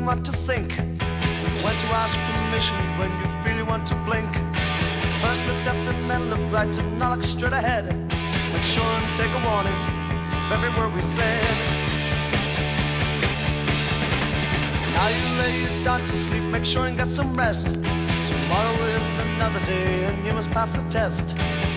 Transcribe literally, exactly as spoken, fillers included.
what to think, when to ask permission, when you feel you want to blink. First look left and then look right and now look straight ahead. Make sure and take a warning of every word we said. Now you lay you down to sleep, make sure and get some rest. Tomorrow is another day and you must pass the test.